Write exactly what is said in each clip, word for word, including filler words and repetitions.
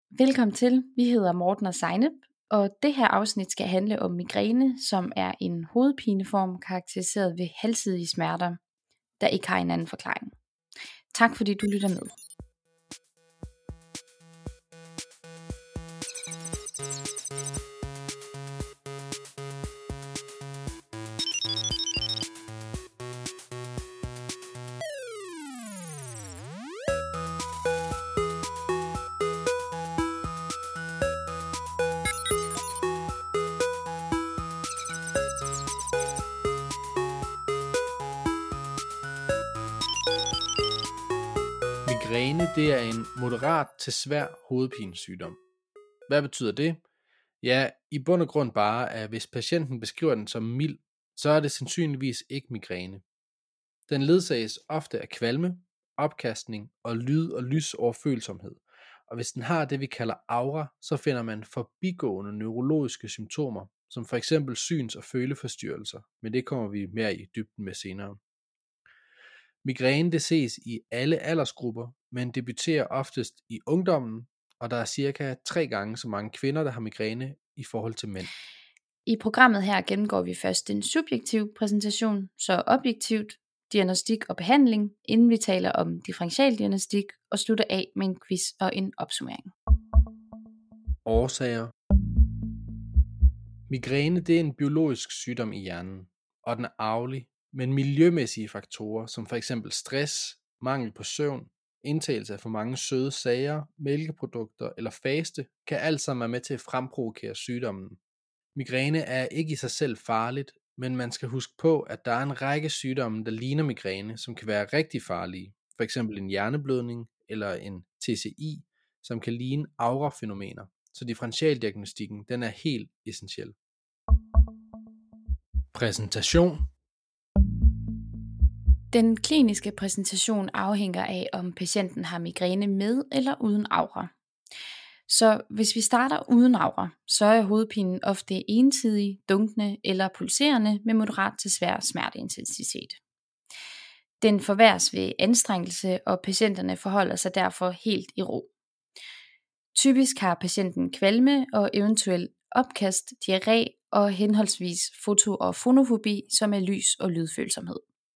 Velkommen til. Vi hedder Morten og Zeynep, og det her afsnit skal handle om migræne, som er en hovedpineform karakteriseret ved halvsidige smerter, der ikke har en anden forklaring. Tak fordi du lytter med. Migræne, det er en moderat til svær hovedpinesygdom. Hvad betyder det? Ja, i bund og grund bare, at hvis patienten beskriver den som mild, så er det sandsynligvis ikke migræne. Den ledsages ofte af kvalme, opkastning og lyd- og lysoverfølsomhed. Og hvis den har det, vi kalder aura, så finder man forbigående neurologiske symptomer, som for eksempel syns- og føleforstyrrelser, men det kommer vi mere i dybden med senere. Migræne det ses i alle aldersgrupper, men debuterer oftest i ungdommen, og der er cirka tre gange så mange kvinder, der har migræne i forhold til mænd. I programmet her gennemgår vi først en subjektiv præsentation, så objektivt, diagnostik og behandling, inden vi taler om differentialdiagnostik og slutter af med en quiz og en opsummering. Årsager. Migræne det er en biologisk sygdom i hjernen, og den er arvelig, men miljømæssige faktorer, som for eksempel stress, mangel på søvn, indtagelse af for mange søde sager, mælkeprodukter eller faste, kan alt sammen være med til at fremprovokere sygdommen. Migræne er ikke i sig selv farligt, men man skal huske på, at der er en række sygdomme, der ligner migræne, som kan være rigtig farlige. For eksempel en hjerneblødning eller en T C I, som kan ligne aura-fænomener. Så differentialdiagnostikken den er helt essentiel. Præsentation. Den kliniske præsentation afhænger af, om patienten har migræne med eller uden aura. Så hvis vi starter uden aura, så er hovedpinen ofte ensidig, dunkende eller pulserende med moderat til svær smerteintensitet. Den forværres ved anstrengelse, og patienterne forholder sig derfor helt i ro. Typisk har patienten kvalme og eventuelt opkast, diarré og henholdsvis foto- og fonofobi, som er lys- og lydfølsomhed.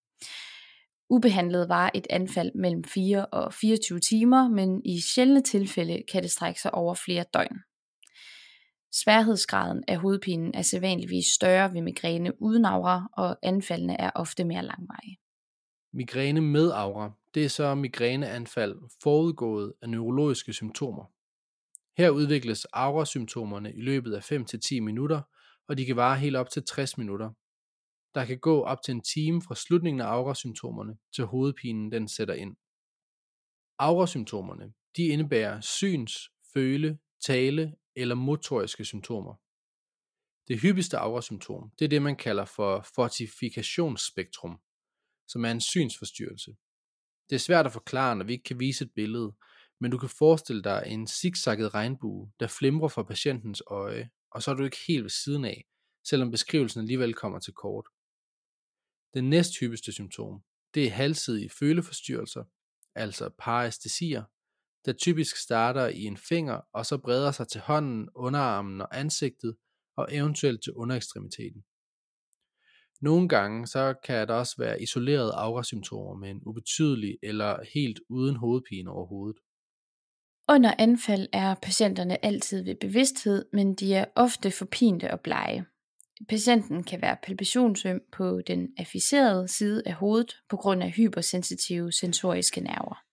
Ubehandlet var et anfald mellem fire og fireogtyve timer, men i sjældne tilfælde kan det strække sig over flere døgn. Sværhedsgraden af hovedpinen er sædvanligvis større ved migræne uden aura, og anfaldene er ofte mere langvarige. Migræne med aura, det er så migræneanfald forudgået af neurologiske symptomer. Her udvikles aura-symptomerne i løbet af fem til ti minutter, og de kan vare helt op til tres minutter. Der kan gå op til en time fra slutningen af aura-symptomerne til hovedpinen den sætter ind. Aura-symptomerne de indebærer syns, føle, tale eller motoriske symptomer. Det hyppigste aura-symptom det er det man kalder for fortifikationsspektrum, som er en synsforstyrrelse. Det er svært at forklare, når vi ikke kan vise et billede, men du kan forestille dig en zigzagget regnbue, der flimrer for patientens øje, og så er du ikke helt ved siden af, selvom beskrivelsen alligevel kommer til kort. Det næsthyppigste symptom, det er halvsidige føleforstyrrelser, altså paræstesier, der typisk starter i en finger og så breder sig til hånden, underarmen og ansigtet og eventuelt til underekstremiteten. Nogle gange så kan der også være isolerede aura-symptomer med en ubetydelig eller helt uden hovedpine overhovedet. Under anfald er patienterne altid ved bevidsthed, men de er ofte forpinte og blege. Patienten kan være palpationsøm på den afficerede side af hovedet på grund af hypersensitive sensoriske nerver.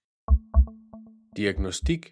Diagnostik.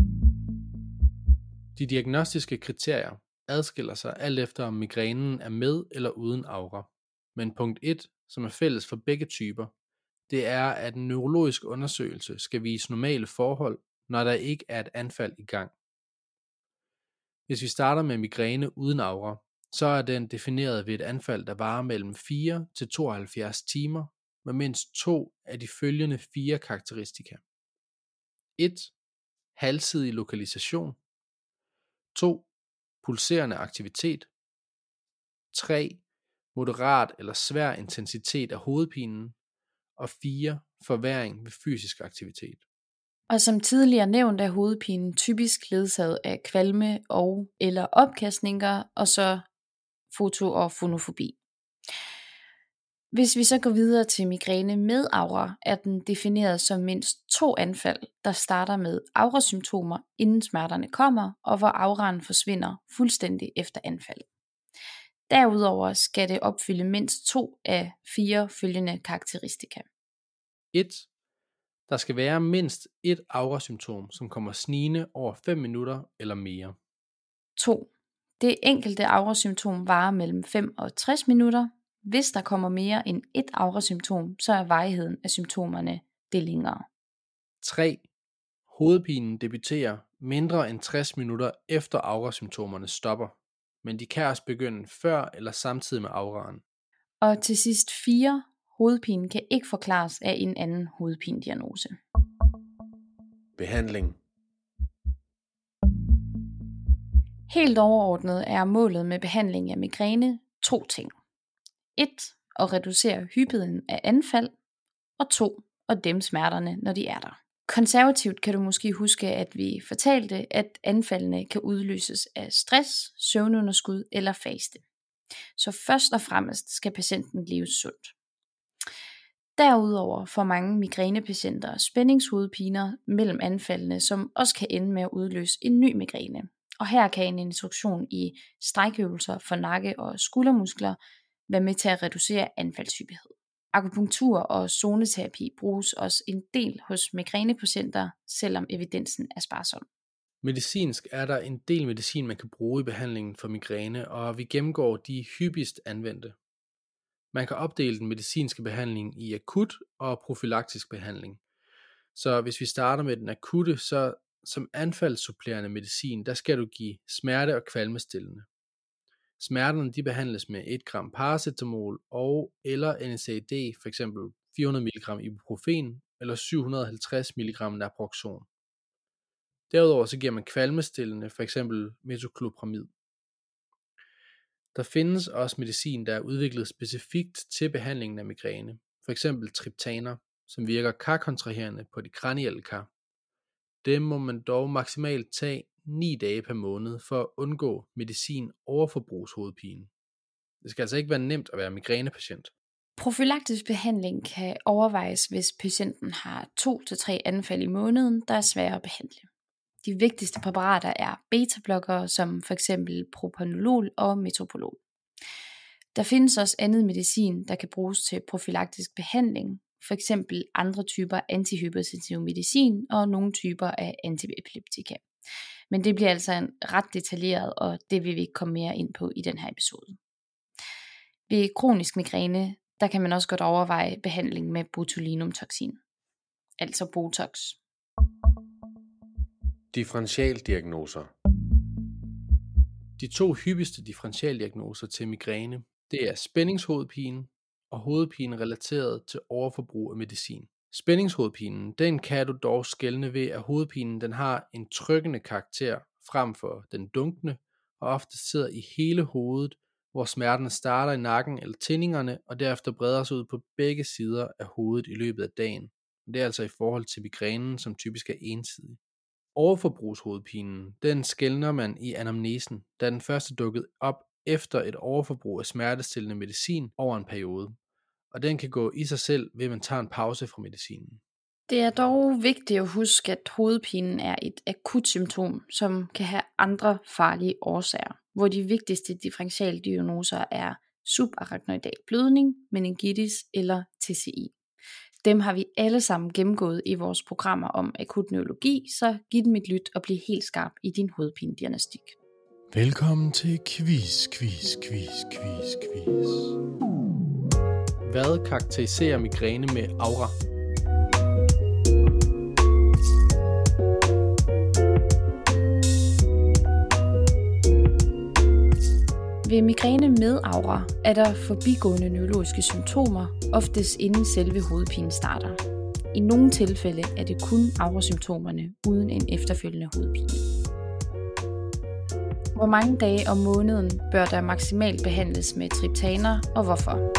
De diagnostiske kriterier adskiller sig alt efter om migrænen er med eller uden aura. Men punkt et, som er fælles for begge typer, det er, at en neurologisk undersøgelse skal vise normale forhold, når der ikke er et anfald i gang. Hvis vi starter med migræne uden aura, så er den defineret ved et anfald, der varer mellem fire til tooghalvfjerds timer, med mindst to af de følgende fire karakteristika. et. Halvsidig lokalisation. to. Pulserende aktivitet. tre. Moderat eller svær intensitet af hovedpinen. Og fire. Forværring ved fysisk aktivitet. Og som tidligere nævnt er hovedpinen typisk ledsaget af kvalme og eller opkastninger, og så foto- og fonofobi. Hvis vi så går videre til migræne med aura, er den defineret som mindst to anfald, der starter med aurasymptomer, inden smerterne kommer, og hvor auraen forsvinder fuldstændig efter anfaldet. Derudover skal det opfylde mindst to af fire følgende karakteristika. et. Der skal være mindst et aurasymptom, som kommer snigende over fem minutter eller mere. to. Det enkelte aurasymptom varer mellem fem og tres minutter. Hvis der kommer mere end et aurasymptom, så er varigheden af symptomerne det længere. tre. Hovedpinen debuterer mindre end tres minutter efter aurasymptomerne stopper, men de kan også begynde før eller samtidig med auraen. Og til sidst fire. Hovedpinen kan ikke forklares af en anden hovedpinediagnose. Behandling. Helt overordnet er målet med behandling af migræne to ting. et. At reducere hyppigheden af anfald, og to. At dæmpe smerterne, når de er der. Konservativt kan du måske huske, at vi fortalte, at anfaldene kan udløses af stress, søvnunderskud eller faste. Så først og fremmest skal patienten leve sundt. Derudover får mange migrænepatienter spændingshovedpiner mellem anfaldene, som også kan ende med at udløse en ny migræne. Og her kan en instruktion i strækøvelser for nakke- og skuldermuskler være med til at reducere anfaldshyppighed. Akupunktur og zoneterapi bruges også en del hos migrænepatienter, selvom evidensen er sparsom. Medicinsk er der en del medicin, man kan bruge i behandlingen for migræne, og vi gennemgår de hyppigst anvendte. Man kan opdele den medicinske behandling i akut og profylaktisk behandling. Så hvis vi starter med den akutte, så som anfaldssupplerende medicin, der skal du give smerte- og kvalmestillende. Smerterne de behandles med et gram paracetamol og eller N SAID, f.eks. fire hundrede milligram ibuprofen eller syv hundrede og halvtreds milligram naproxon. Derudover så giver man kvalmestillende, f.eks. metoclopramid. Der findes også medicin, der er udviklet specifikt til behandlingen af migræne, f.eks. triptaner, som virker karkontraherende på de kranielle kar. Dem må man dog maksimalt tage ni dage per måned for at undgå medicin overforbrugshovedpine. Det skal altså ikke være nemt at være migrænepatient. Profylaktisk behandling kan overvejes, hvis patienten har to til tre anfald i måneden, der er svære at behandle. De vigtigste præparater er beta-blokkere, som f.eks. propranolol og metoprolol. Der findes også andet medicin, der kan bruges til profylaktisk behandling, f.eks. andre typer antihypertensiv medicin og nogle typer af antiepileptika. Men det bliver altså en ret detaljeret, og det vil vi ikke komme mere ind på i den her episode. Ved kronisk migræne, der kan man også godt overveje behandling med botulinumtoxin, altså Botox. Differentialdiagnoser. De to hyppigste differentialdiagnoser til migræne, det er spændingshovedpine og hovedpine relateret til overforbrug af medicin. Spændingshovedpinen, den kan du dog skelne ved, at hovedpinen den har en trykkende karakter frem for den dunkende, og ofte sidder i hele hovedet, hvor smerterne starter i nakken eller tindingerne, og derefter breder sig ud på begge sider af hovedet i løbet af dagen. Det er altså i forhold til migrænen, som typisk er ensidig. Overforbrugshovedpinen, den skelner man i anamnesen, da den første dukkede op efter et overforbrug af smertestillende medicin over en periode. Og den kan gå i sig selv, ved at man tager en pause fra medicinen. Det er dog vigtigt at huske, at hovedpinen er et akut symptom, som kan have andre farlige årsager, hvor de vigtigste differentialdiagnoser er subarachnoidal blødning, meningitis eller T C I. Dem har vi alle sammen gennemgået i vores programmer om akut neurologi, så giv dem et lyt og bliv helt skarp i din hovedpinediagnostik. Velkommen til quiz, quiz, quiz, quiz, quiz. Hvad karakteriserer migræne med aura? Ved migræne med aura er der forbigående neurologiske symptomer, oftest inden selve hovedpinen starter. I nogle tilfælde er det kun aurasymptomerne uden en efterfølgende hovedpine. Hvor mange dage om måneden bør der maksimalt behandles med triptaner, og hvorfor?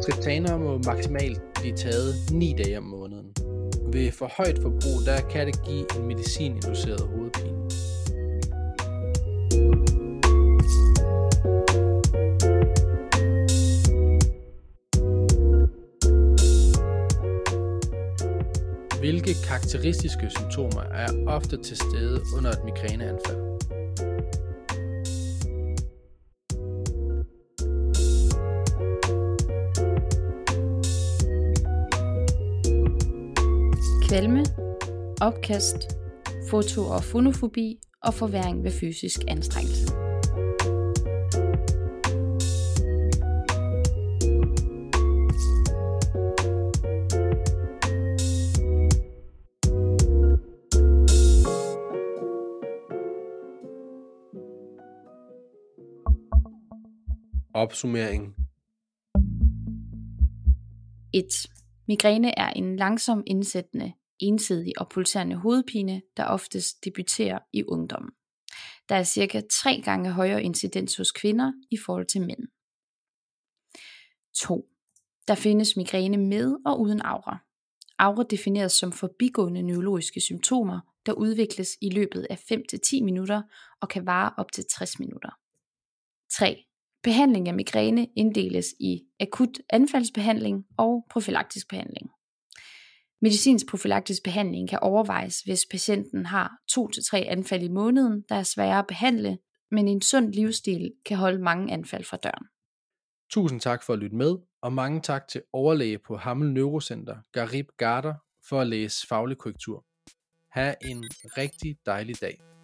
Triptaner må maksimalt blive taget ni dage om måneden. Ved for højt forbrug, der kan det give en medicininduceret hovedpine. Hvilke karakteristiske symptomer er ofte til stede under et migræneanfald? Kvalme, opkast, foto- og fonofobi og forværring ved fysisk anstrengelse. Opsummering. et. Migræne er en langsom indsættende, ensidig og pulserende hovedpine, der oftest debuterer i ungdommen. Der er cirka tre gange højere incidens hos kvinder i forhold til mænd. to. Der findes migræne med og uden aura. Aura defineres som forbigående neurologiske symptomer, der udvikles i løbet af fem til ti minutter og kan vare op til tres minutter. tre. Behandling af migræne inddeles i akut anfaldsbehandling og profylaktisk behandling. Medicinsk profylaktisk behandling kan overvejes, hvis patienten har to til tre anfald i måneden, der er svære at behandle, men en sund livsstil kan holde mange anfald fra døren. Tusind tak for at lytte med, og mange tak til overlæge på Hammel Neurocenter, Garib Garter, for at læse faglig korrektur. Ha' en rigtig dejlig dag.